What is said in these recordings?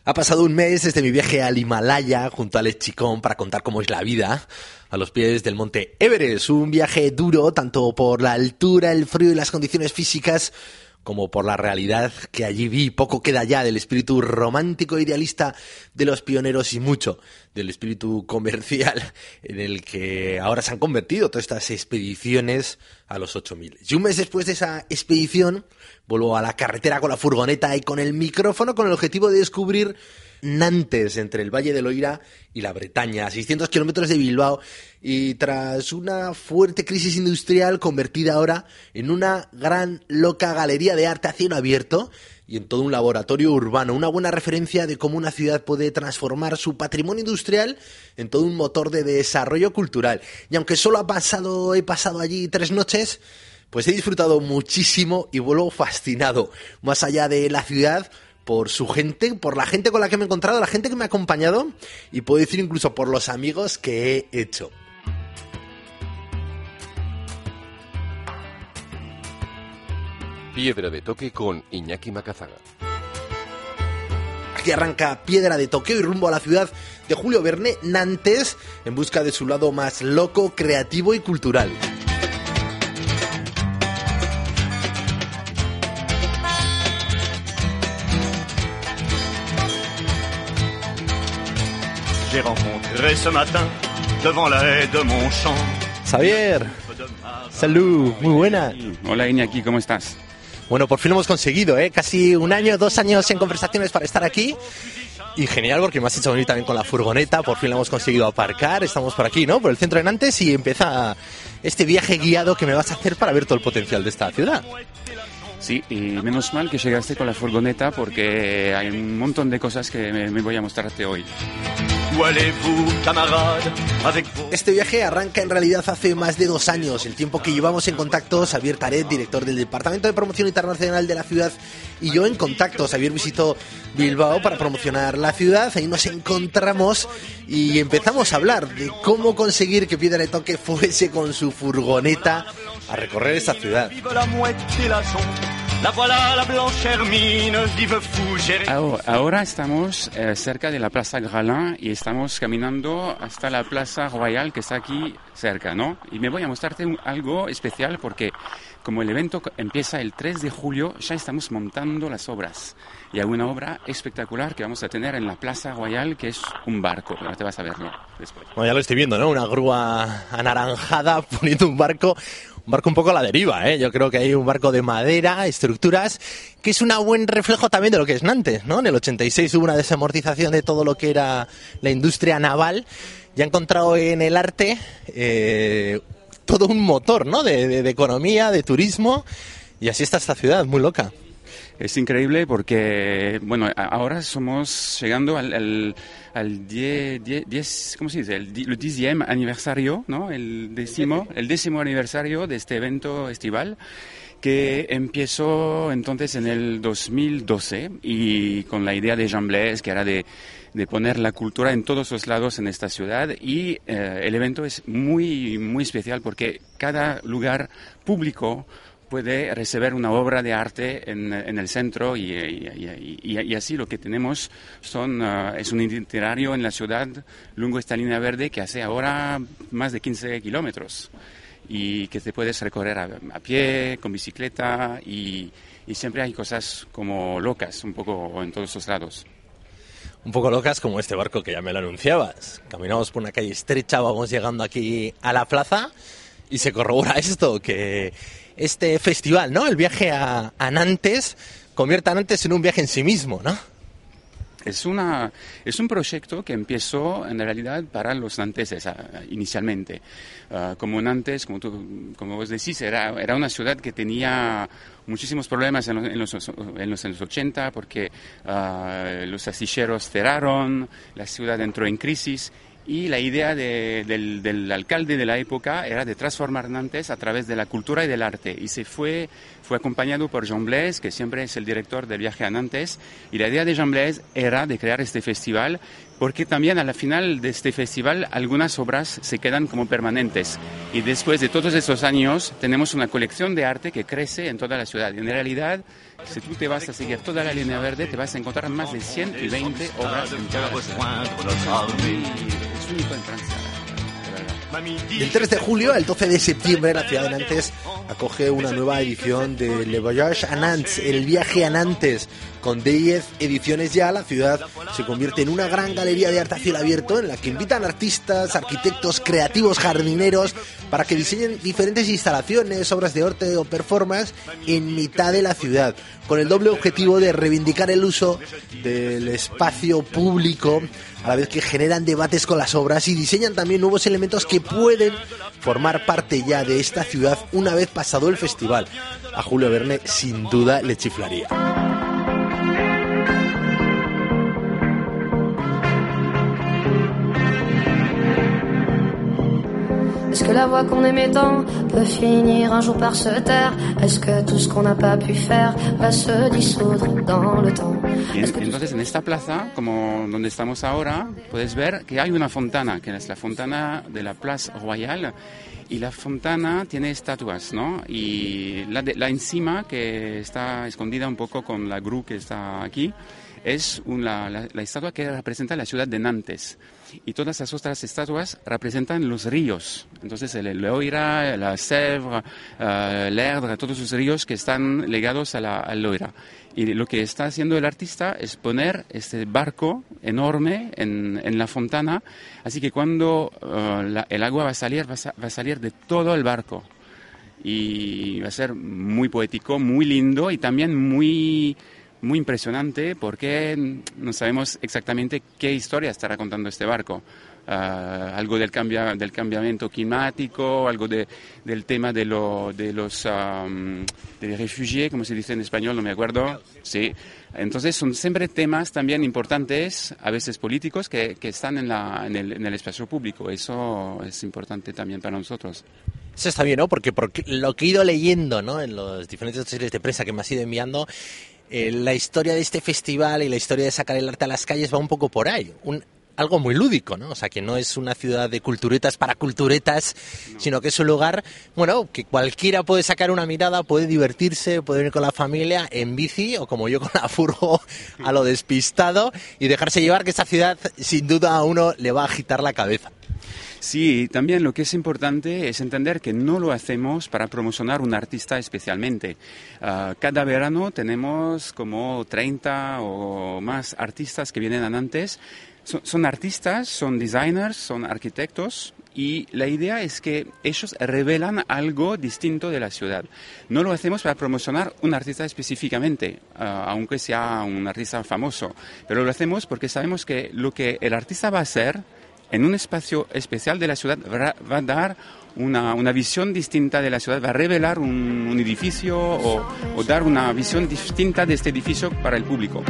Ha pasado un mes desde mi viaje al Himalaya junto a Alex Chicón para contar cómo es la vida a los pies del monte Everest. Un viaje duro tanto por la altura, el frío y las condiciones físicas como por la realidad que allí vi. Poco queda ya del espíritu romántico e idealista de los pioneros y mucho del espíritu comercial en el que ahora se han convertido todas estas expediciones a los 8000. Y un mes después de esa expedición vuelvo a la carretera con la furgoneta y con el micrófono con el objetivo de descubrir Nantes, entre el Valle del Loira y la Bretaña, a 600 kilómetros de Bilbao, y tras una fuerte crisis industrial convertida ahora en una gran loca galería de arte a cielo abierto y en todo un laboratorio urbano, una buena referencia de cómo una ciudad puede transformar su patrimonio industrial en todo un motor de desarrollo cultural. Y aunque solo he pasado allí 3 noches, pues he disfrutado muchísimo y vuelvo fascinado, más allá de la ciudad, por su gente, por la gente con la que me he encontrado, la gente que me ha acompañado y puedo decir incluso por los amigos que he hecho. Piedra de Toque con Iñaki Macazaga. Aquí arranca Piedra de Toque y rumbo a la ciudad de Julio Verne, Nantes, en busca de su lado más loco, creativo y cultural. J'ai rencontré ce matin devant la haie de mon champ. Xavier, salud, muy buena. Hola Iñaki, ¿cómo estás? Bueno, por fin lo hemos conseguido, casi 1 año, 2 años en conversaciones para estar aquí. Y genial, porque me has hecho venir también con la furgoneta, por fin la hemos conseguido aparcar, estamos por aquí, ¿no? Por el centro de Nantes y empieza este viaje guiado que me vas a hacer para ver todo el potencial de esta ciudad. Sí, y menos mal que llegaste con la furgoneta porque hay un montón de cosas que me voy a mostrarte hoy. Este viaje arranca en realidad hace más de 2 años, el tiempo que llevamos en contacto Xavier Taret, director del Departamento de Promoción Internacional de la ciudad, y yo en contacto. Xavier visitó Bilbao para promocionar la ciudad, ahí nos encontramos y empezamos a hablar de cómo conseguir que Piedra de Toque fuese con su furgoneta a recorrer esta ciudad. Ahora estamos cerca de la Plaza Gralin y estamos caminando hasta la Plaza Royal que está aquí cerca, ¿no? Y me voy a mostrarte algo especial porque como el evento empieza el 3 de julio, ya estamos montando las obras. Y hay una obra espectacular que vamos a tener en la Plaza Royal, que es un barco. Ahora te vas a verlo después. Bueno, ya lo estoy viendo, ¿no? Una grúa anaranjada poniendo un barco un poco a la deriva, ¿eh? Yo creo que hay un barco de madera, estructuras, que es un buen reflejo también de lo que es Nantes, ¿no? En el 86 hubo una desamortización de todo lo que era la industria naval y ha encontrado en el arte todo un motor, ¿no? De economía, de turismo, y así está esta ciudad, muy loca. Es increíble porque, bueno, ahora estamos llegando al 10, ¿cómo se dice? El 10º aniversario, ¿no? El décimo aniversario de este evento estival que empezó entonces en el 2012 y con la idea de Jean Blaise, que era de poner la cultura en todos los lados en esta ciudad, y el evento es muy, muy especial porque cada lugar público puede recibir una obra de arte en el centro y así lo que tenemos es un itinerario en la ciudad lungo esta línea verde que hace ahora más de 15 kilómetros y que te puedes recorrer a pie, con bicicleta y siempre hay cosas como locas un poco en todos los lados. Un poco locas como este barco que ya me lo anunciabas. Caminamos por una calle estrecha, vamos llegando aquí a la plaza y se corrobora esto, que este festival, ¿no? El viaje a Nantes convierte a Nantes en un viaje en sí mismo, ¿no? Es un proyecto que empezó en realidad para los nanteses inicialmente. Como Nantes, como vos decís, era una ciudad que tenía muchísimos problemas en los años 80 porque los astilleros cerraron, la ciudad entró en crisis. Y la idea del alcalde de la época era de transformar Nantes a través de la cultura y del arte. Y fue acompañado por Jean Blaise, que siempre es el director del viaje a Nantes. Y la idea de Jean Blaise era de crear este festival porque también a la final de este festival algunas obras se quedan como permanentes y después de todos esos años tenemos una colección de arte que crece en toda la ciudad. En realidad, si tú te vas a seguir toda la línea verde, te vas a encontrar más de 120 obras en toda la ciudad. Es único en Francia. Del 3 de julio al 12 de septiembre, la ciudad de Nantes acoge una nueva edición de Le Voyage à Nantes, el viaje a Nantes. Con 10 ediciones ya, la ciudad se convierte en una gran galería de arte a cielo abierto en la que invitan artistas, arquitectos, creativos, jardineros para que diseñen diferentes instalaciones, obras de arte o performance en mitad de la ciudad, con el doble objetivo de reivindicar el uso del espacio público, a la vez que generan debates con las obras y diseñan también nuevos elementos que pueden formar parte ya de esta ciudad una vez pasado el festival. A Julio Verne sin duda le chiflaría. Est-ce que la voix qu'on aimait tant peut finir un jour par se taire? Est-ce que tout ce qu'on n'a pas pu faire va se dissoudre dans le temps? Y entonces en esta plaza, como donde estamos ahora, puedes ver que hay una fontana, que es la fontana de la Place Royale, y la fontana tiene estatuas, ¿no? Y la encima, que está escondida un poco con la grúa que está aquí, es la estatua que representa la ciudad de Nantes. Y todas las otras estatuas representan los ríos. Entonces el Loira, la Sèvre, l'Erdre, todos los ríos que están ligados al Loira. Y lo que está haciendo el artista es poner este barco enorme en la fontana. Así que cuando el agua va a salir de todo el barco. Y va a ser muy poético, muy lindo y también muy impresionante porque no sabemos exactamente qué historia está contando este barco. Algo del cambiamiento climático, algo del tema de los refugiados, como se dice en español, no me acuerdo. Sí. Entonces son siempre temas también importantes, a veces políticos, que están en el espacio público. Eso es importante también para nosotros. Eso está bien, ¿no? Porque lo que he ido leyendo, ¿no?, en los diferentes series de prensa que me has ido enviando, la historia de este festival y la historia de sacar el arte a las calles va un poco por ahí. Algo muy lúdico, ¿no? O sea, que no es una ciudad de culturetas para culturetas, sino que es un lugar, bueno, que cualquiera puede sacar una mirada, puede divertirse, puede venir con la familia en bici o como yo con la furgo a lo despistado y dejarse llevar, que esta ciudad sin duda a uno le va a agitar la cabeza. Sí, también lo que es importante es entender que no lo hacemos para promocionar un artista especialmente. Cada verano tenemos como 30 o más artistas que vienen a Nantes. Son artistas, son designers, son arquitectos y la idea es que ellos revelan algo distinto de la ciudad. No lo hacemos para promocionar un artista específicamente, aunque sea un artista famoso, pero lo hacemos porque sabemos que lo que el artista va a hacer en un espacio especial de la ciudad va a dar una visión distinta de la ciudad, va a revelar un edificio o dar una visión distinta de este edificio para el público.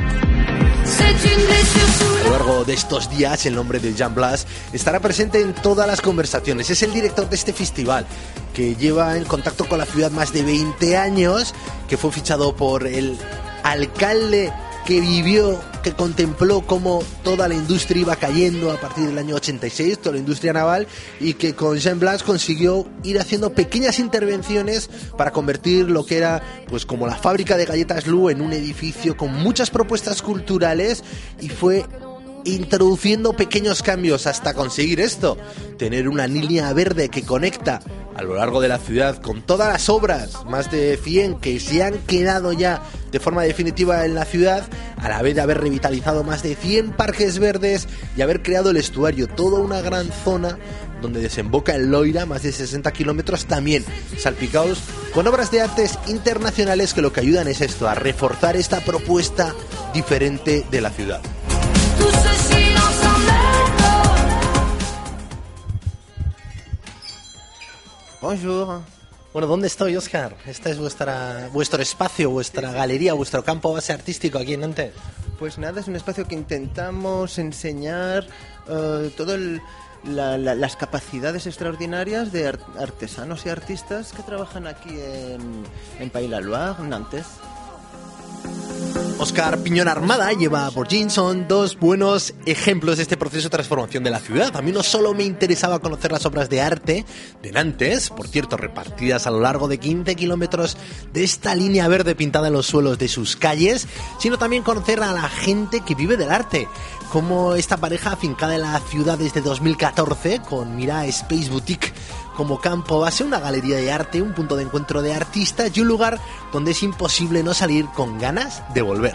A lo largo de estos días, el nombre de Jean Blas estará presente en todas las conversaciones. Es el director de este festival, que lleva en contacto con la ciudad más de 20 años, que fue fichado por el alcalde que vivió, que contempló cómo toda la industria iba cayendo a partir del año 86, toda la industria naval, y que con Jean Blas consiguió ir haciendo pequeñas intervenciones para convertir lo que era pues como la fábrica de galletas Lu en un edificio con muchas propuestas culturales, y fue introduciendo pequeños cambios hasta conseguir esto, tener una línea verde que conecta a lo largo de la ciudad con todas las obras, más de 100 que se han quedado ya de forma definitiva en la ciudad, a la vez de haber revitalizado más de 100 parques verdes y haber creado el estuario, toda una gran zona donde desemboca el Loira, más de 60 kilómetros también salpicados con obras de artes internacionales que lo que ayudan es esto, a reforzar esta propuesta diferente de la ciudad. Bonjour. Bueno, ¿dónde estoy, Óscar? Este es vuestro espacio, vuestra galería, vuestro campo base artístico aquí en Nantes. Pues nada, es un espacio que intentamos enseñar todas las capacidades extraordinarias de artesanos y artistas que trabajan aquí en Pays-la-Loire, Nantes. Óscar Piñón Armada lleva por Ginson dos buenos ejemplos de este proceso de transformación de la ciudad. A mí no solo me interesaba conocer las obras de arte de Nantes, por cierto, repartidas a lo largo de 15 kilómetros de esta línea verde pintada en los suelos de sus calles, sino también conocer a la gente que vive del arte, como esta pareja afincada en la ciudad desde 2014, con Mira Space Boutique como campo base, una galería de arte, un punto de encuentro de artistas y un lugar donde es imposible no salir con ganas de volver.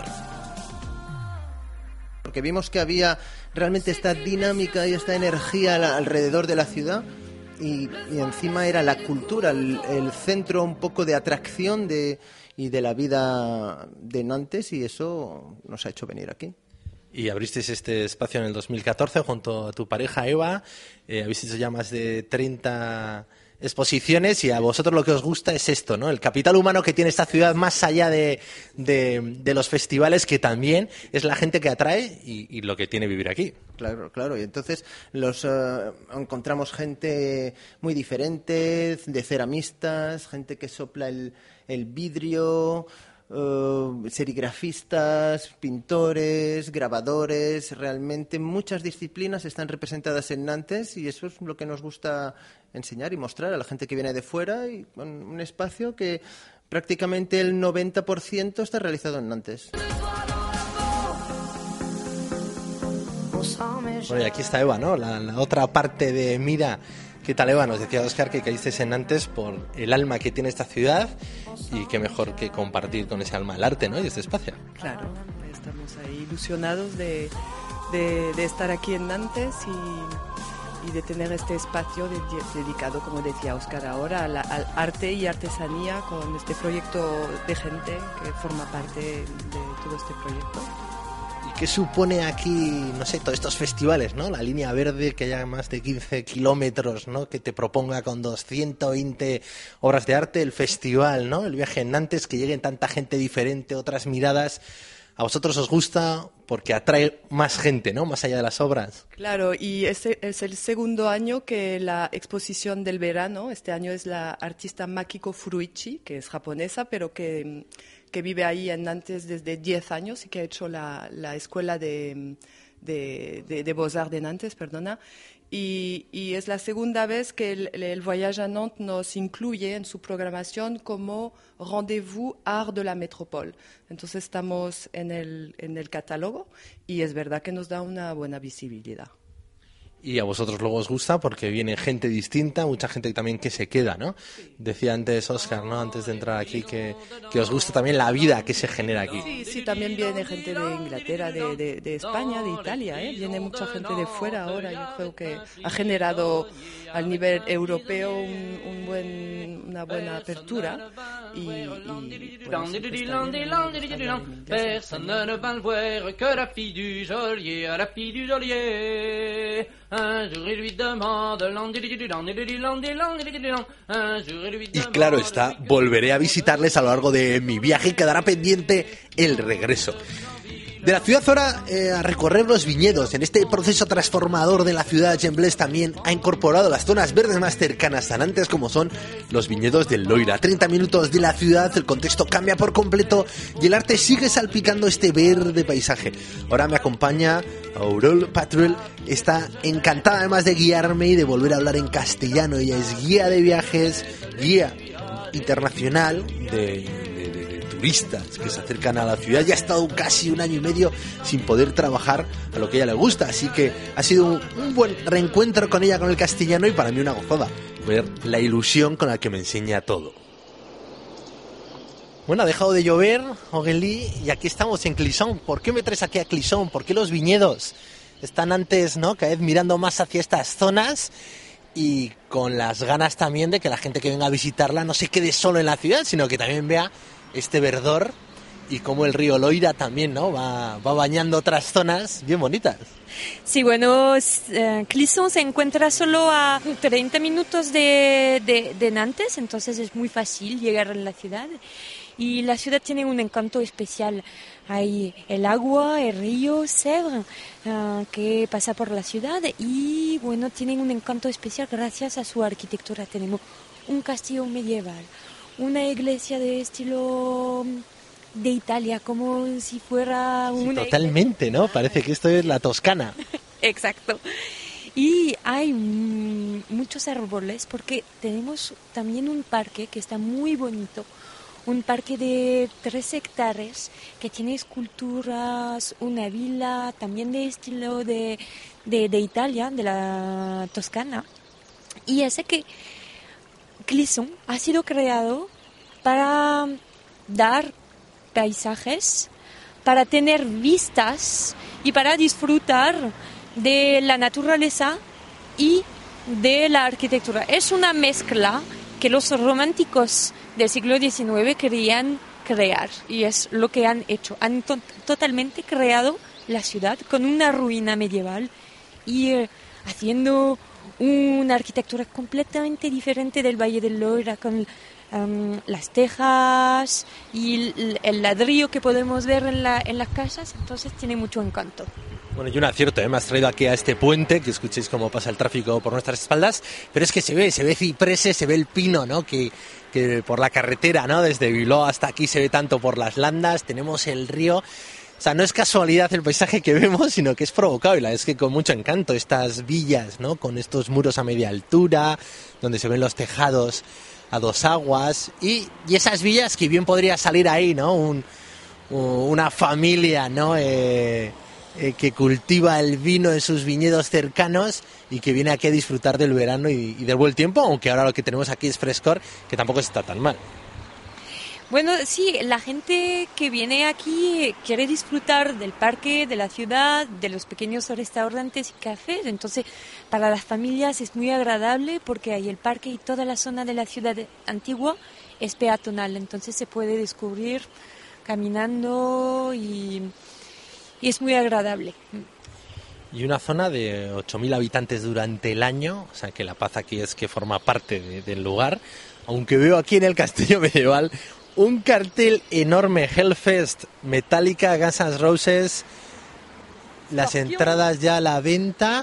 Porque vimos que había realmente esta dinámica y esta energía alrededor de la ciudad y encima era la cultura, el centro un poco de atracción y de la vida de Nantes, y eso nos ha hecho venir aquí. Y abristeis este espacio en el 2014 junto a tu pareja Eva. Habéis hecho ya más de 30 exposiciones y a vosotros lo que os gusta es esto, ¿no? El capital humano que tiene esta ciudad, más allá de los festivales, que también es la gente que atrae y lo que tiene vivir aquí. Claro, claro. Y entonces encontramos gente muy diferente, de ceramistas, gente que sopla el vidrio, serigrafistas, pintores, grabadores. Realmente muchas disciplinas están representadas en Nantes y eso es lo que nos gusta enseñar y mostrar a la gente que viene de fuera, y con un espacio que prácticamente el 90% está realizado en Nantes. Bueno, y aquí está Eva, ¿no? La otra parte de Mira. ¿Qué tal, Eva? Nos decía Óscar que caísteis en Nantes por el alma que tiene esta ciudad, y qué mejor que compartir con ese alma el arte, ¿no? Y este espacio. Claro, estamos ahí ilusionados de estar aquí en Nantes y de tener este espacio dedicado, como decía Óscar ahora, al arte y artesanía, con este proyecto de gente que forma parte de todo este proyecto. ¿Qué supone aquí, no sé, todos estos festivales, ¿no? La línea verde, que haya más de 15 kilómetros, ¿no? Que te proponga con 220 obras de arte, el festival, ¿no? El viaje en Nantes, que lleguen tanta gente diferente, otras miradas. ¿A vosotros os gusta porque atrae más gente, ¿no? Más allá de las obras. Claro, y este es el segundo año que la exposición del verano, este año es la artista Makiko Furuichi, que es japonesa, pero que vive ahí en Nantes desde 10 años y que ha hecho la escuela de Beaux-Arts de Nantes, perdona. Y es la segunda vez que el Voyage à Nantes nos incluye en su programación como Rendez-vous Art de la Métropole. Entonces estamos en el catálogo y es verdad que nos da una buena visibilidad. Y a vosotros luego os gusta porque viene gente distinta, mucha gente también que se queda, ¿no? Decía antes Óscar, ¿no? Antes de entrar aquí, que os gusta también la vida que se genera aquí. Sí, también viene gente de Inglaterra, de España, de Italia, ¿eh? Viene mucha gente de fuera ahora. Yo creo que ha generado al nivel europeo una buena apertura. Personne ne va le voir que la fille du geôlier, à la fille du geôlier. Un jour il lui demande y claro está, volveré a visitarles a lo largo de mi viaje y quedará pendiente el regreso. De la ciudad ahora a recorrer los viñedos. En este proceso transformador de la ciudad, Jean-Blaise también ha incorporado las zonas verdes más cercanas a Nantes, como son los viñedos del Loira. 30 minutos de la ciudad, el contexto cambia por completo y el arte sigue salpicando este verde paisaje. Ahora me acompaña Aurore Patruel, está encantada además de guiarme y de volver a hablar en castellano. Ella es guía de viajes, guía internacional de turistas que se acercan a la ciudad. Ya ha estado casi 1 año y medio sin poder trabajar a lo que a ella le gusta, así que ha sido un buen reencuentro con ella, con el castellano, y para mí una gozada ver la ilusión con la que me enseña todo. Bueno, ha dejado de llover, Aurélie, y aquí estamos en Clisson. ¿Por qué me traes aquí a Clisson? ¿Por qué los viñedos están antes, ¿no? Cada vez mirando más hacia estas zonas, y con las ganas también de que la gente que venga a visitarla no se quede solo en la ciudad, sino que también vea este verdor y cómo el río Loira también, ¿no? va bañando otras zonas bien bonitas. Sí, bueno, Clisson se encuentra solo a 30 minutos de Nantes, entonces es muy fácil llegar a la ciudad. Y la ciudad tiene un encanto especial. Hay el agua, el río Sèvres, que pasa por la ciudad, y bueno, tienen un encanto especial gracias a su arquitectura. Tenemos un castillo medieval, una iglesia de estilo de Italia, como si fuera Sí, una... totalmente, ¿no? Parece que esto es la Toscana. Exacto. Y hay muchos árboles porque tenemos también un parque que está muy bonito, un parque de 3 hectáreas que tiene esculturas, una villa también de estilo de Italia, de la Toscana. Y ese que Clisson ha sido creado para dar paisajes, para tener vistas y para disfrutar de la naturaleza y de la arquitectura. Es una mezcla que los románticos del siglo XIX querían crear y es lo que han hecho. Han totalmente creado la ciudad con una ruina medieval y haciendo una arquitectura completamente diferente del Valle del Loira, con las tejas y el ladrillo que podemos ver en las casas, entonces tiene mucho encanto. Bueno, y un acierto, me has traído aquí a este puente, que escuchéis cómo pasa el tráfico por nuestras espaldas, pero es que se ve cipreses, se ve el pino, ¿no? Que por la carretera, ¿no? Desde Bilbao hasta aquí se ve tanto por las landas, tenemos el río. O sea, no es casualidad el paisaje que vemos, sino que es provocado, y la verdad es que con mucho encanto estas villas, ¿no? Con estos muros a media altura, donde se ven los tejados a 2 aguas, y esas villas que bien podría salir ahí, ¿no? Una familia, ¿no? Que cultiva el vino en sus viñedos cercanos y que viene aquí a disfrutar del verano y del buen tiempo, aunque ahora lo que tenemos aquí es frescor, que tampoco está tan mal. Bueno, sí, la gente que viene aquí quiere disfrutar del parque, de la ciudad, de los pequeños restaurantes y cafés. Entonces, para las familias es muy agradable porque hay el parque y toda la zona de la ciudad antigua es peatonal. Entonces se puede descubrir caminando y es muy agradable. Y una zona de 8.000 habitantes durante el año, o sea que la paz aquí es que forma parte del lugar, aunque veo aquí en el castillo medieval un cartel enorme, Hellfest, Metallica, Guns N' Roses, las entradas ya a la venta,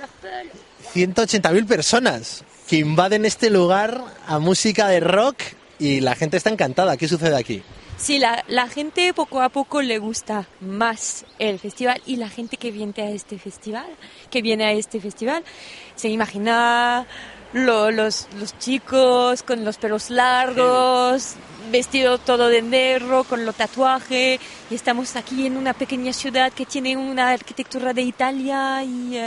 180.000 personas que invaden este lugar a música de rock y la gente está encantada. ¿Qué sucede aquí? Sí, la gente poco a poco le gusta más el festival y la gente que viene a este festival, se imagina los chicos con los pelos largos, vestido todo de negro, con los tatuajes, y estamos aquí en una pequeña ciudad que tiene una arquitectura de Italia y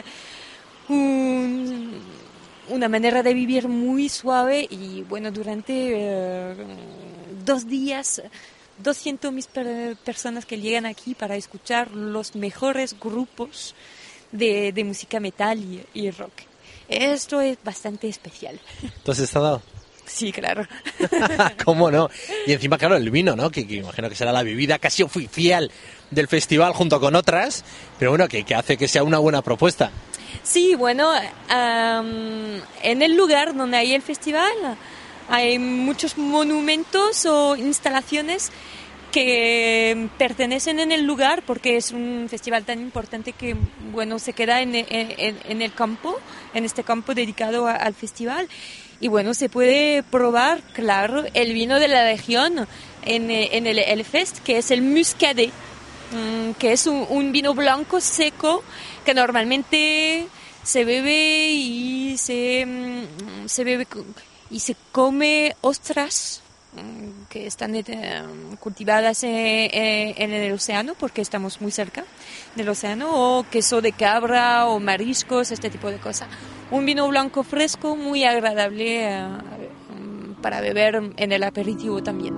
una manera de vivir muy suave. Y bueno, durante 2 días 200.000 personas que llegan aquí para escuchar los mejores grupos de música metal y rock. Esto es bastante especial. ¿Tú has estado? Sí, claro. ¿Cómo no? Y encima, claro, el vino, ¿no? Que imagino que será la bebida casi oficial del festival junto con otras, pero bueno, que hace que sea una buena propuesta. Sí, bueno, en el lugar donde hay el festival hay muchos monumentos o instalaciones que pertenecen en el lugar porque es un festival tan importante que, bueno, se queda en el campo, en este campo dedicado al festival. Y bueno, se puede probar, claro, el vino de la región en el Hellfest, que es el Muscadet, que es un vino blanco seco que normalmente se bebe y se come ostras que están cultivadas en el océano, porque estamos muy cerca del océano, o queso de cabra o mariscos, este tipo de cosas. Un vino blanco fresco muy agradable para beber en el aperitivo también.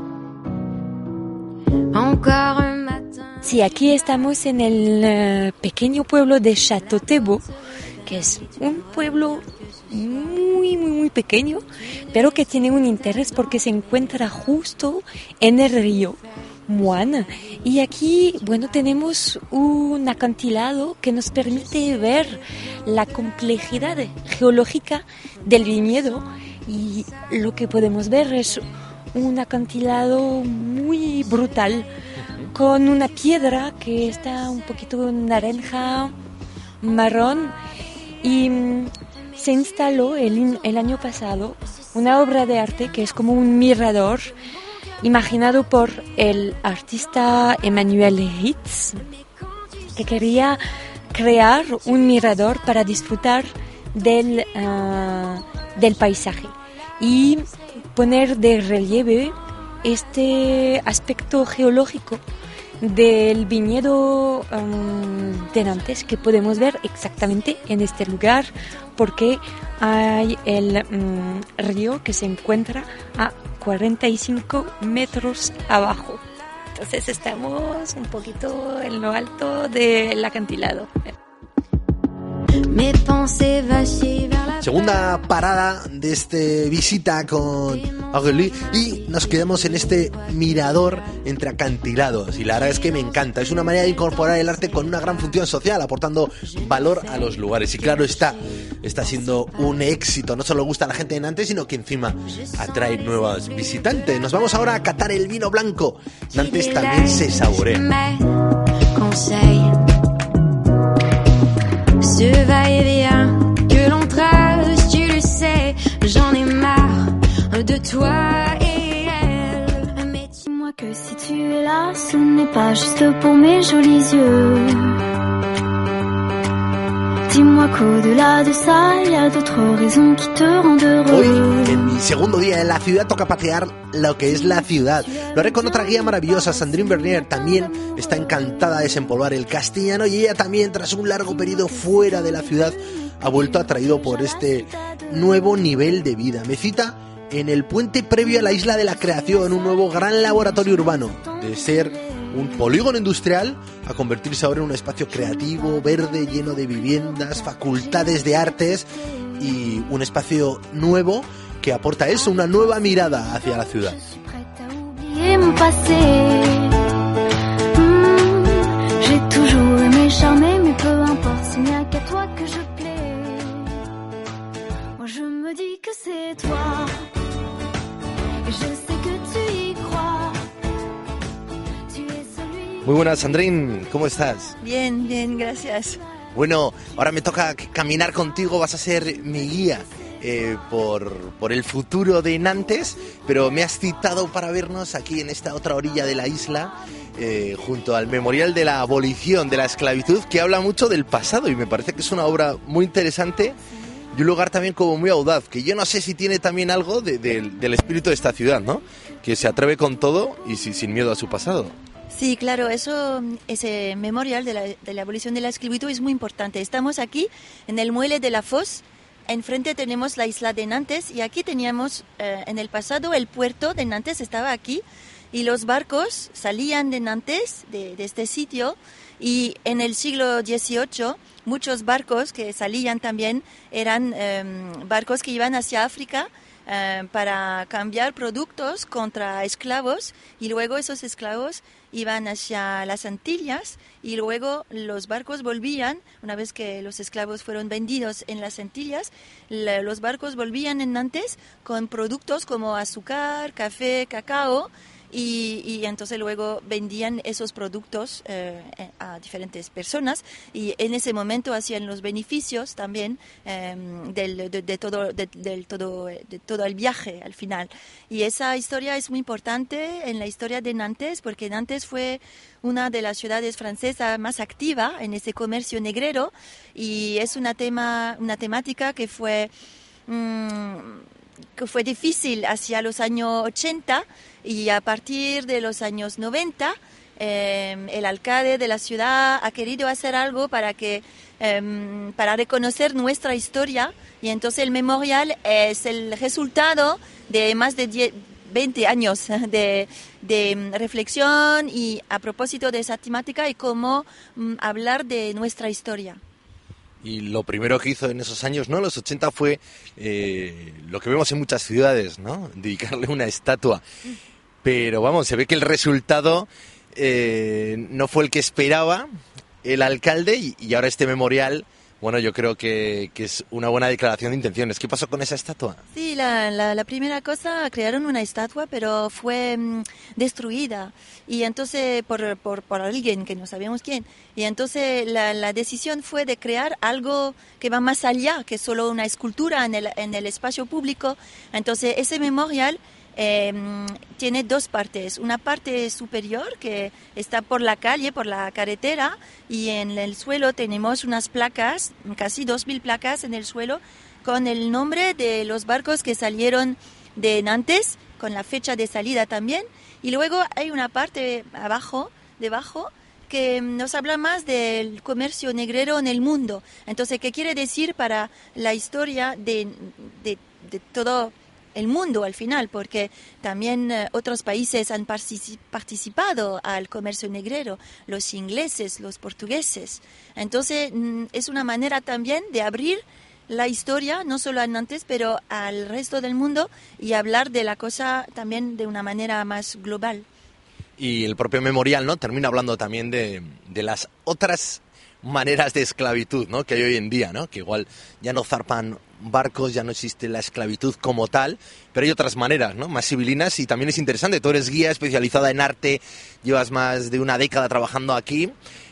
Sí, aquí estamos en el pequeño pueblo de Château-Thiebaut, que es un pueblo muy pequeño, pero que tiene un interés porque se encuentra justo en el río Moine. Y aquí, bueno, tenemos un acantilado que nos permite ver la complejidad geológica del viñedo, y lo que podemos ver es un acantilado muy brutal con una piedra que está un poquito naranja, marrón, y se instaló el año pasado una obra de arte que es como un mirador imaginado por el artista Emmanuel Ritz, que quería crear un mirador para disfrutar del paisaje y poner de relieve este aspecto geológico del viñedo de Nantes, que podemos ver exactamente en este lugar porque hay el río que se encuentra a 45 metros abajo. Entonces estamos un poquito en lo alto del acantilado. Segunda parada de este visita con Aurélie y nos quedamos en este mirador entre acantilados y la verdad es que me encanta, es una manera de incorporar el arte con una gran función social, aportando valor a los lugares y claro está siendo un éxito, no solo gusta a la gente de Nantes sino que encima atrae nuevos visitantes. Nos vamos ahora a catar el vino blanco, Nantes también se saborea. Ce va-et-vient que l'on trace, tu le sais, j'en ai marre de toi et elle. Mais dis-moi que si tu es là, ce n'est pas juste pour mes jolis yeux. Dis-moi qu'au-delà de ça, il y a d'autres raisons qui te rendent heureux. Hoy, en mi segundo día en la ciudad, toca patear lo que es la ciudad. Lo haré con otra guía maravillosa, Sandrine Bernier. También está encantada de desempolvar el castellano y ella también, tras un largo periodo fuera de la ciudad, ha vuelto atraído por este nuevo nivel de vida. Me cita en el puente previo a la Isla de la Creación, un nuevo gran laboratorio urbano, de ser un polígono industrial a convertirse ahora en un espacio creativo, verde, lleno de viviendas, facultades de artes y un espacio nuevo que aporta eso, una nueva mirada hacia la ciudad. Muy buenas, Sandrine, ¿cómo estás? Bien, bien, gracias. Bueno, ahora me toca caminar contigo, vas a ser mi guía por el futuro de Nantes, pero me has citado para vernos aquí en esta otra orilla de la isla, junto al Memorial de la Abolición de la Esclavitud, que habla mucho del pasado y me parece que es una obra muy interesante y un lugar también como muy audaz, que yo no sé si tiene también algo del espíritu de esta ciudad, ¿no? Que se atreve con todo y sin miedo a su pasado. Sí, claro, ese memorial de la abolición de la esclavitud es muy importante. Estamos aquí en el muelle de la Fosse, enfrente tenemos la isla de Nantes y aquí teníamos en el pasado el puerto de Nantes estaba aquí y los barcos salían de Nantes, de este sitio, y en el siglo XVIII muchos barcos que salían también eran barcos que iban hacia África para cambiar productos contra esclavos y luego esos esclavos iban hacia las Antillas y luego los barcos volvían, una vez que los esclavos fueron vendidos en las Antillas, los barcos volvían en Nantes con productos como azúcar, café, cacao y entonces luego vendían esos productos a diferentes personas y en ese momento hacían los beneficios también de todo el viaje al final. Y esa historia es muy importante en la historia de Nantes porque Nantes fue una de las ciudades francesas más activa en ese comercio negrero y es una temática que fue difícil hacia los años 80 y a partir de los años 90 el alcalde de la ciudad ha querido hacer algo para reconocer nuestra historia y entonces el memorial es el resultado de más de 20 años de reflexión y a propósito de esa temática y cómo hablar de nuestra historia. Y lo primero que hizo en esos años, ¿no? Los 80 fue lo que vemos en muchas ciudades, ¿no? Dedicarle una estatua. Pero vamos, se ve que el resultado no fue el que esperaba el alcalde y ahora este memorial, bueno, yo creo que es una buena declaración de intenciones. ¿Qué pasó con esa estatua? Sí, la primera cosa, crearon una estatua, pero fue destruida. Y entonces, por alguien que no sabíamos quién. Y entonces la decisión fue de crear algo que va más allá que solo una escultura en el espacio público. Entonces, ese memorial tiene dos partes. Una parte superior que está por la calle, por la carretera, y en el suelo tenemos unas placas, casi 2.000 placas en el suelo, con el nombre de los barcos que salieron de Nantes, con la fecha de salida también. Y luego hay una parte debajo, que nos habla más del comercio negrero en el mundo. Entonces, ¿qué quiere decir para la historia de todo el mundo al final? Porque también otros países han participado al comercio negrero, los ingleses, los portugueses. Entonces, es una manera también de abrir la historia, no solo a Nantes, pero al resto del mundo, y hablar de la cosa también de una manera más global. Y el propio memorial, ¿no?, termina hablando también de las otras maneras de esclavitud, ¿no?, que hay hoy en día, ¿no?, que igual ya no zarpan barcos, ya no existe la esclavitud como tal, pero hay otras maneras, ¿no?, más civilinas. Y también es interesante, tú eres guía especializada en arte, llevas más de una década trabajando aquí,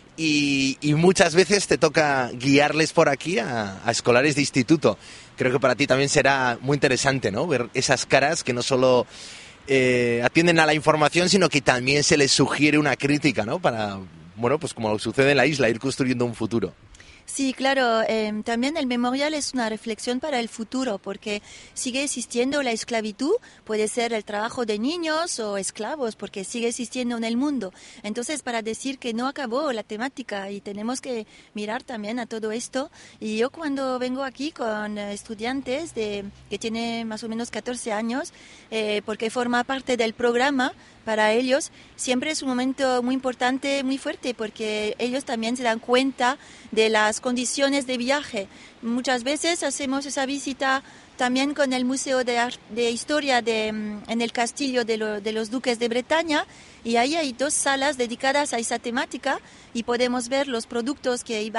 y muchas veces te toca guiarles por aquí a escolares de instituto. Creo que para ti también será muy interesante, ¿no?, ver esas caras que no solo atienden a la información, sino que también se les sugiere una crítica, ¿no?, para, bueno, pues como sucede en la isla, ir construyendo un futuro. Sí, claro. También el memorial es una reflexión para el futuro, porque sigue existiendo la esclavitud, puede ser el trabajo de niños o esclavos, porque sigue existiendo en el mundo. Entonces, para decir que no acabó la temática y tenemos que mirar también a todo esto. Y yo cuando vengo aquí con estudiantes que tienen más o menos 14 años, porque forma parte del programa, para ellos siempre es un momento muy importante, muy fuerte, porque ellos también se dan cuenta de las condiciones de viaje. Muchas veces hacemos esa visita también con el Museo de Historia en el castillo de los duques de Bretaña, y ahí hay 2 salas dedicadas a esa temática, y podemos ver los productos que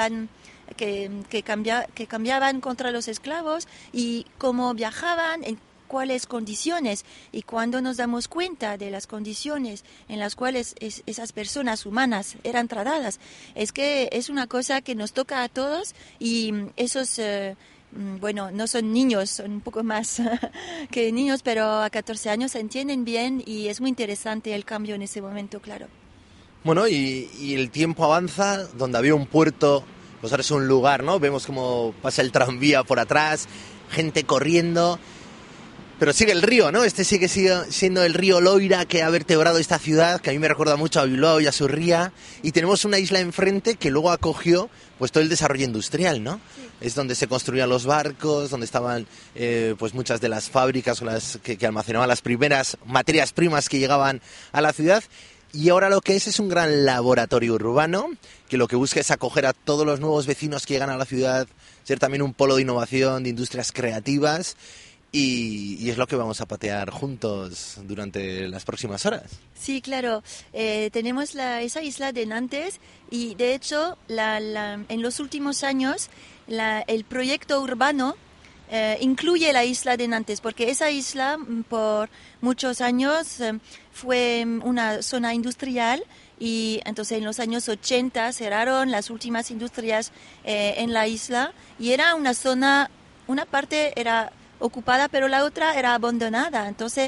cambiaban contra los esclavos y cómo viajaban, en cuáles condiciones. Y cuando nos damos cuenta de las condiciones en las cuales esas personas humanas eran tratadas, es que es una cosa que nos toca a todos, y esos, bueno, no son niños, son un poco más que niños, pero a 14 años se entienden bien, y es muy interesante el cambio en ese momento, claro. Bueno, y el tiempo avanza, donde había un puerto, pues ahora es un lugar, ¿no? Vemos cómo pasa el tranvía por atrás, gente corriendo. Pero sigue el río, ¿no? Sigue siendo el río Loira, que ha vertebrado esta ciudad, que a mí me recuerda mucho a Bilbao y a su ría. Y tenemos una isla enfrente que luego acogió pues todo el desarrollo industrial, ¿no? Sí. Es donde se construían los barcos, donde estaban pues muchas de las fábricas que almacenaban las primeras materias primas que llegaban a la ciudad. Y ahora lo que es un gran laboratorio urbano, que lo que busca es acoger a todos los nuevos vecinos que llegan a la ciudad, ser también un polo de innovación, de industrias creativas. Y es lo que vamos a patear juntos durante las próximas horas. Sí, claro. Tenemos esa isla de Nantes, y de hecho en los últimos años el proyecto urbano incluye la isla de Nantes, porque esa isla por muchos años fue una zona industrial, y entonces en los años 80 cerraron las últimas industrias en la isla, y era una zona, una parte era ocupada, pero la otra era abandonada. Entonces,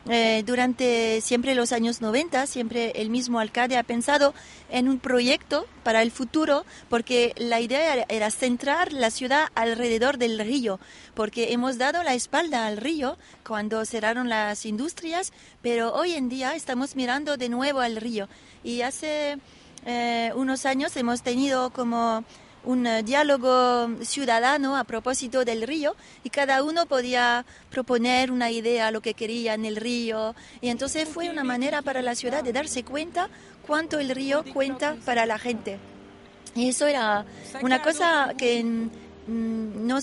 durante siempre los años 90, siempre el mismo alcalde ha pensado en un proyecto para el futuro, porque la idea era centrar la ciudad alrededor del río, porque hemos dado la espalda al río cuando cerraron las industrias, pero hoy en día estamos mirando de nuevo al río. Y hace unos años hemos tenido como un diálogo ciudadano a propósito del río, y cada uno podía proponer una idea, lo que quería en el río, y entonces fue una manera para la ciudad de darse cuenta cuánto el río cuenta para la gente. Y eso era una cosa que no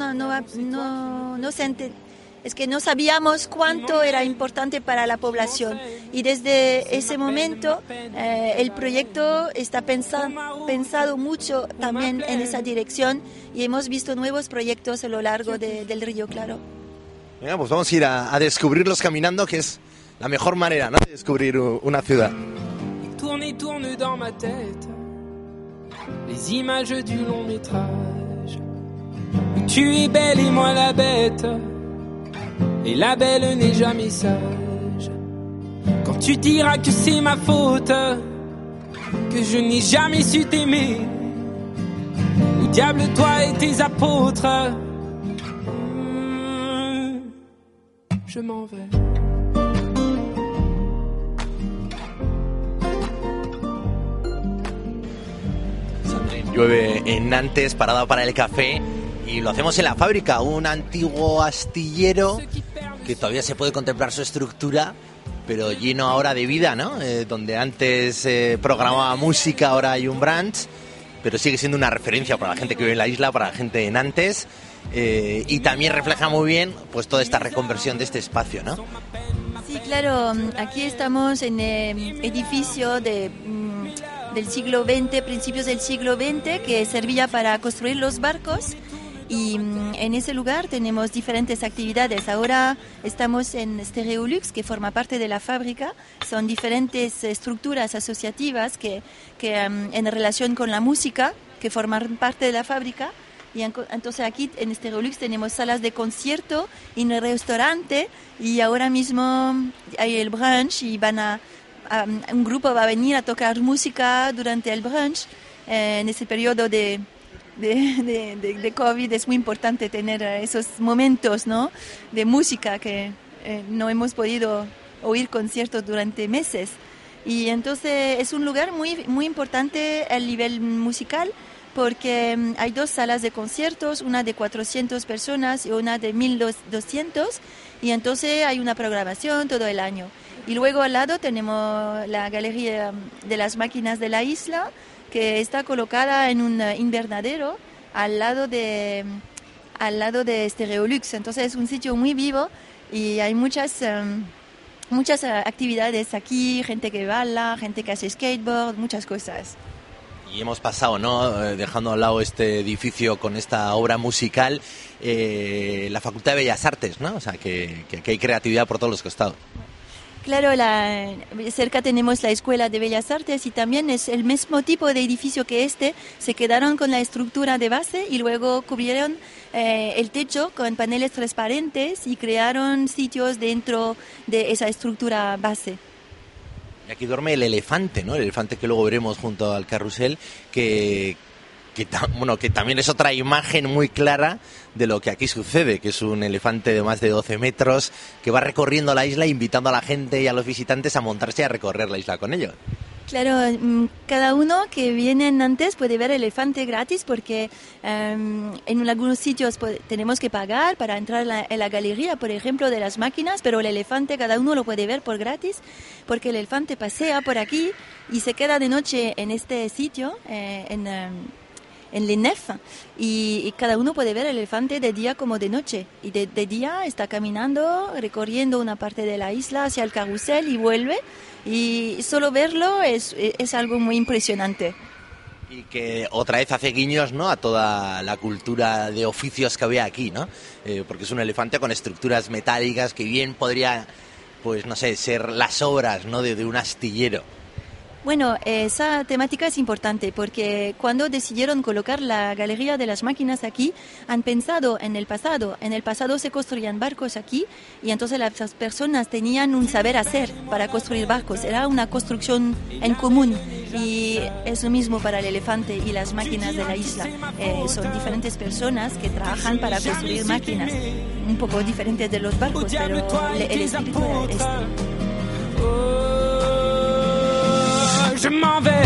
se entendía. Es que no sabíamos cuánto era importante para la población, y desde ese momento el proyecto está pensado mucho también en esa dirección, y hemos visto nuevos proyectos a lo largo del río, claro. Venga, pues vamos a ir a descubrirlos caminando, que es la mejor manera, ¿no?, de descubrir una ciudad. Tourne dans ma tête les images du long métrage où tu es belle et moi la bête. et la belle n'est jamais sage. Quand tu diras que c'est ma faute, que je n'ai jamais su t'aimer, au diable toi et tes apôtres, je m'en vais. Llueve en Nantes, parada para el café, y lo hacemos en la fábrica, un antiguo astillero que todavía se puede contemplar su estructura, pero lleno ahora de vida, ¿no? Donde antes programaba música, ahora hay un brunch, pero sigue siendo una referencia para la gente que vive en la isla, para la gente de Nantes, y también refleja muy bien pues toda esta reconversión de este espacio, ¿no? Sí, claro, aquí estamos en el edificio del siglo XX, principios del siglo XX, que servía para construir los barcos, y en ese lugar tenemos diferentes actividades. Ahora estamos en Stereolux, que forma parte de la fábrica. Son diferentes estructuras asociativas que en relación con la música, que forman parte de la fábrica. Y entonces aquí en Stereolux tenemos salas de concierto y un restaurante, y ahora mismo hay el brunch y un grupo va a venir a tocar música durante el brunch. En ese periodo de COVID es muy importante tener esos momentos, ¿no?, de música que no hemos podido oír conciertos durante meses. Y entonces es un lugar muy, muy importante a nivel musical, porque hay dos salas de conciertos, una de 400 personas y una de 1200, y entonces hay una programación todo el año. Y luego al lado tenemos la galería de las máquinas de la isla, que está colocada en un invernadero al lado de Stereolux. Entonces es un sitio muy vivo y hay muchas actividades aquí, gente que baila, gente que hace skateboard, muchas cosas. Y hemos pasado, ¿no?, dejando al lado este edificio con esta obra musical, la Facultad de Bellas Artes, ¿no? O sea, que hay creatividad por todos los costados. Claro, cerca tenemos la Escuela de Bellas Artes, y también es el mismo tipo de edificio que se quedaron con la estructura de base y luego cubrieron el techo con paneles transparentes y crearon sitios dentro de esa estructura base. Y aquí duerme el elefante, ¿no? El elefante que luego veremos junto al carrusel, que también es otra imagen muy clara de lo que aquí sucede, que es un elefante de más de 12 metros que va recorriendo la isla, invitando a la gente y a los visitantes a montarse y a recorrer la isla con ellos. Claro, cada uno que viene en Nantes puede ver el elefante gratis, porque en algunos sitios tenemos que pagar para entrar en la galería, por ejemplo, de las máquinas, pero el elefante cada uno lo puede ver por gratis, porque el elefante pasea por aquí y se queda de noche en este sitio, en Lenef, y cada uno puede ver el elefante de día como de noche, y de día está caminando, recorriendo una parte de la isla hacia el carrusel y vuelve, y solo verlo es algo muy impresionante. Y que otra vez hace guiños, ¿no?, a toda la cultura de oficios que había aquí, ¿no? Porque es un elefante con estructuras metálicas que bien podría, pues no sé, ser las obras, ¿no?, de un astillero. Bueno, esa temática es importante porque cuando decidieron colocar la galería de las máquinas aquí, han pensado en el pasado. En el pasado se construían barcos aquí y entonces las personas tenían un saber hacer para construir barcos. Era una construcción en común y es lo mismo para el elefante y las máquinas de la isla. Son diferentes personas que trabajan para construir máquinas, un poco diferentes de los barcos, pero el espíritu es Je m'en vais.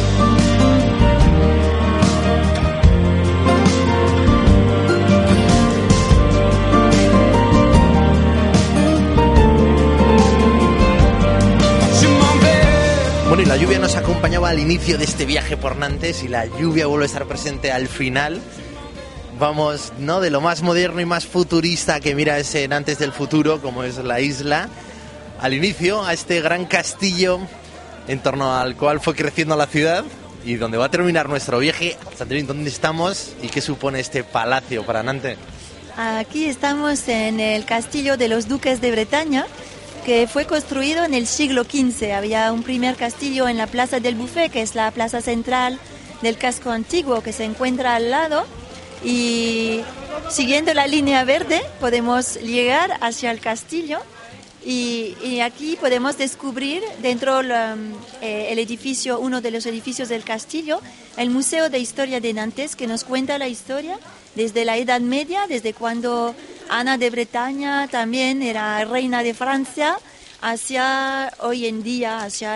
Bueno, y la lluvia nos acompañaba al inicio de este viaje por Nantes y la lluvia vuelve a estar presente al final. Vamos, ¿no?, de lo más moderno y más futurista que mira ese Nantes del futuro, como es la isla, al inicio, a este gran castillo en torno al cual fue creciendo la ciudad y donde va a terminar nuestro viaje. Sandrine, ¿dónde estamos y qué supone este palacio para Nantes? Aquí estamos en el castillo de los duques de Bretaña, que fue construido en el siglo XV. Había un primer castillo en la Plaza del Buffet, que es la plaza central del casco antiguo que se encuentra al lado, y siguiendo la línea verde podemos llegar hacia el castillo y aquí podemos descubrir dentro el edificio, uno de los edificios del castillo, el Museo de Historia de Nantes, que nos cuenta la historia desde la Edad Media, desde cuando Ana de Bretaña también era reina de Francia, hacia hoy en día, hacia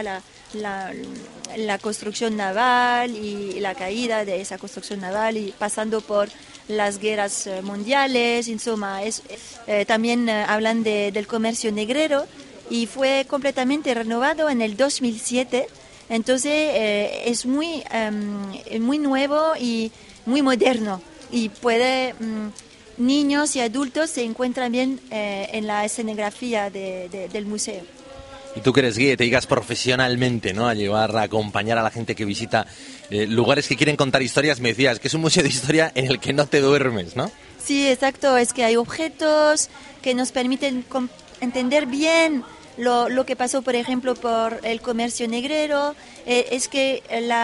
la construcción naval y la caída de esa construcción naval y pasando por las guerras mundiales. En suma, también hablan del comercio negrero y fue completamente renovado en el 2007. Entonces es muy nuevo y muy moderno y niños y adultos se encuentran bien en la escenografía del museo. Y tú que eres guía, te dedicas profesionalmente, ¿no?, a llevar, a acompañar a la gente que visita lugares que quieren contar historias. Me decías que es un museo de historia en el que no te duermes, ¿no? Sí, exacto. Es que hay objetos que nos permiten entender bien lo que pasó, por ejemplo, por el comercio negrero. Es que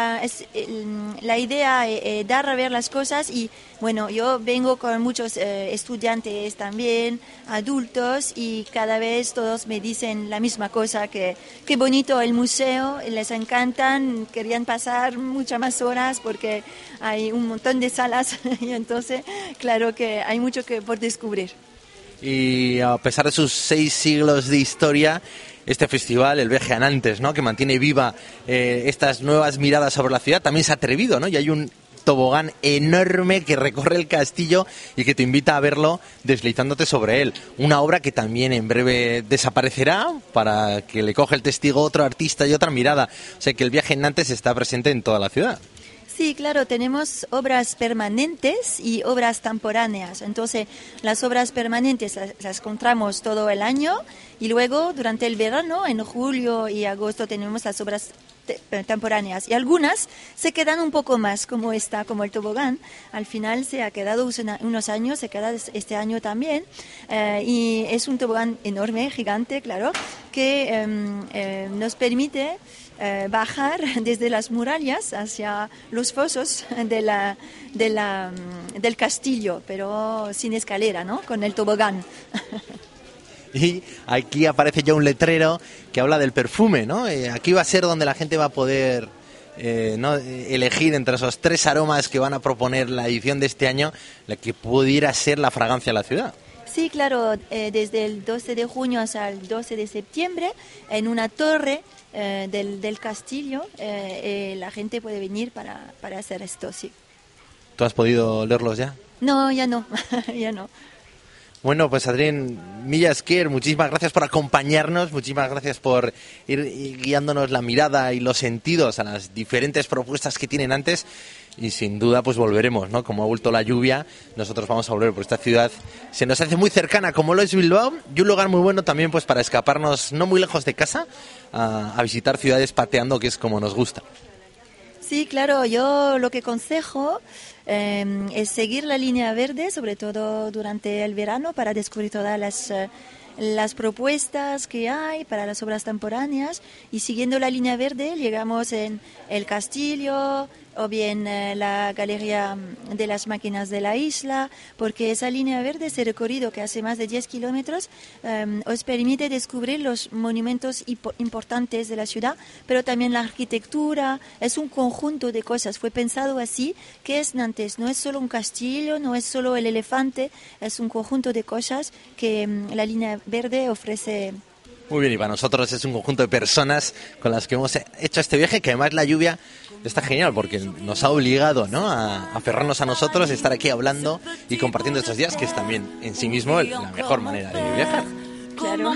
la idea es dar a ver las cosas y, bueno, yo vengo con muchos estudiantes también, adultos, y cada vez todos me dicen la misma cosa, que qué bonito el museo, les encantan, querían pasar muchas más horas porque hay un montón de salas y entonces, claro que hay mucho por descubrir. Y a pesar de sus 6 siglos de historia, este festival, el Viaje a Nantes, ¿no?, que mantiene viva estas nuevas miradas sobre la ciudad, también se ha atrevido, ¿no? Y hay un tobogán enorme que recorre el castillo y que te invita a verlo deslizándote sobre él. Una obra que también en breve desaparecerá para que le coja el testigo otro artista y otra mirada. O sea que el Viaje en Nantes está presente en toda la ciudad. Sí, claro, tenemos obras permanentes y obras temporáneas. Entonces, las obras permanentes las encontramos todo el año y luego durante el verano, en julio y agosto, tenemos las obras temporáneas. Y algunas se quedan un poco más, como el tobogán. Al final se ha quedado unos años, se queda este año también. Y es un tobogán enorme, gigante, claro, que nos permite bajar desde las murallas hacia los fosos del castillo, pero sin escalera, ¿no?, con el tobogán. Y aquí aparece ya un letrero que habla del perfume, ¿no? Aquí va a ser donde la gente va a poder elegir entre esos 3 aromas que van a proponer la edición de este año, la que pudiera ser la fragancia de la ciudad. Sí, claro, desde el 12 de junio hasta el 12 de septiembre, en una torre del castillo, la gente puede venir para hacer esto, sí. ¿Tú has podido leerlos ya? No, ya no, ya no. Bueno, pues Adrián Millasquer, muchísimas gracias por acompañarnos, muchísimas gracias por ir guiándonos la mirada y los sentidos a las diferentes propuestas que tienen antes. Y sin duda pues volveremos, ¿no? Como ha vuelto la lluvia, nosotros vamos a volver por esta ciudad. Se nos hace muy cercana, como lo es Bilbao, y un lugar muy bueno también pues para escaparnos no muy lejos de casa a visitar ciudades pateando, que es como nos gusta. Sí, claro, yo lo que aconsejo es seguir la línea verde, sobre todo durante el verano, para descubrir todas las propuestas que hay para las obras temporáneas, y siguiendo la línea verde llegamos en el castillo o bien la Galería de las Máquinas de la Isla, porque esa línea verde, ese recorrido que hace más de 10 kilómetros, os permite descubrir los monumentos importantes de la ciudad, pero también la arquitectura. Es un conjunto de cosas, fue pensado así, que es Nantes, no es solo un castillo, no es solo el elefante, es un conjunto de cosas que la línea verde ofrece. Muy bien, y para nosotros es un conjunto de personas con las que hemos hecho este viaje, que además la lluvia está genial porque nos ha obligado, ¿no?, a aferrarnos a nosotros, estar aquí hablando y compartiendo estos días, que es también en sí mismo la mejor manera de viajar. Claro.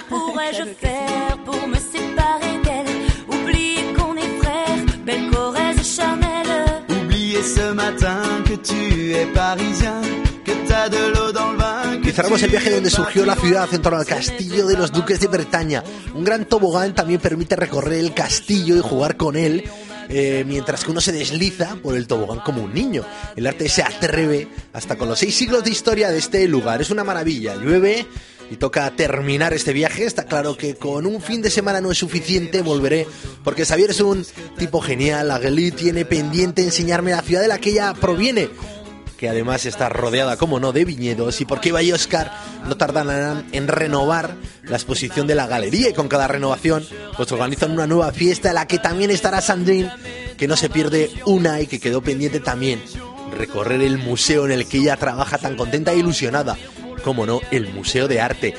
Y cerramos el viaje donde surgió la ciudad, en torno al castillo de los duques de Bretaña. Un gran tobogán también permite recorrer el castillo y jugar con él, mientras que uno se desliza por el tobogán como un niño. El arte se atreve hasta con los 6 siglos de historia de este lugar. Es una maravilla. Llueve y toca terminar este viaje. Está claro que con un fin de semana no es suficiente, volveré, porque Xavier es un tipo genial. Aguelí tiene pendiente enseñarme la ciudad de la que ella proviene. que además está rodeada, como no, de viñedos, y porque Ibai y Óscar no tardarán en renovar la exposición de la galería, y con cada renovación pues organizan una nueva fiesta en la que también estará Sandrine, que no se pierde una y que quedó pendiente también recorrer el museo en el que ella trabaja tan contenta e ilusionada, como no, el Museo de Arte.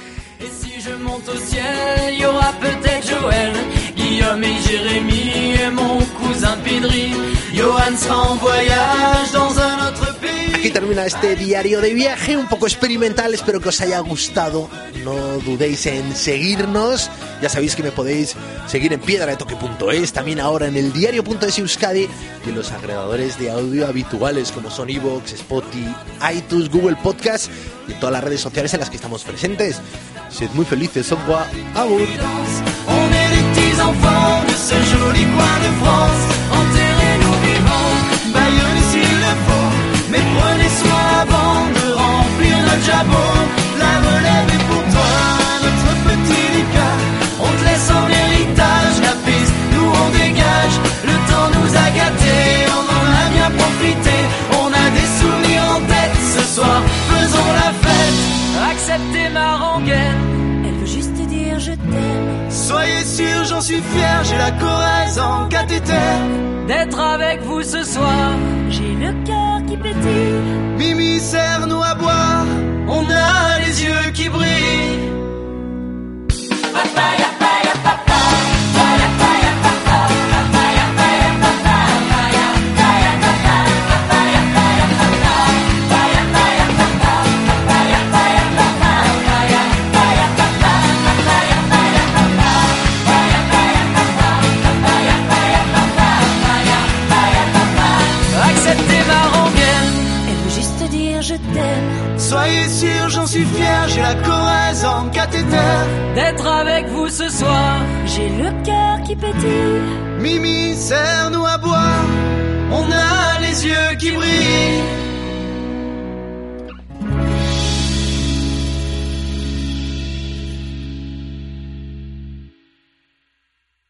Aquí termina este diario de viaje, un poco experimental, espero que os haya gustado. No dudéis en seguirnos, ya sabéis que me podéis seguir en piedradetoque.es, también ahora en el diario.es Euskadi y en los agregadores de audio habituales como son iVoox, Spotify, iTunes, Google Podcast y todas las redes sociales en las que estamos presentes. Sed muy felices, au revoir, abur. On est des petits enfants de ce joli coin de France. Enterrez-nous vivants, Bayonne s'il le faut. Mais prenez soin avant de remplir notre jabot. La relève est pour toi, notre petit Lucas. On te laisse en héritage la piste, nous on dégage. Le temps nous a gâtés, on en a bien profité. On a des souvenirs en tête, ce soir faisons la fête. Acceptez ma rengaine, Elle veut juste dire je t'aime. soyez sûrs, j'en suis fier, j'ai la Corrèze en cathéter. D'être avec vous ce soir, J'ai le cœur qui pétille. Mimi serre-nous à boire, on a les yeux qui brillent. Acceptez ma rengaine, Elle veut juste dire je t'aime. soyez sûrs, j'en suis fier, j'ai la Corrèze en cathéter. D'être avec vous ce soir, J'ai le cœur qui pétille. Mimi serre-nous à boire, on a les yeux qui brillent.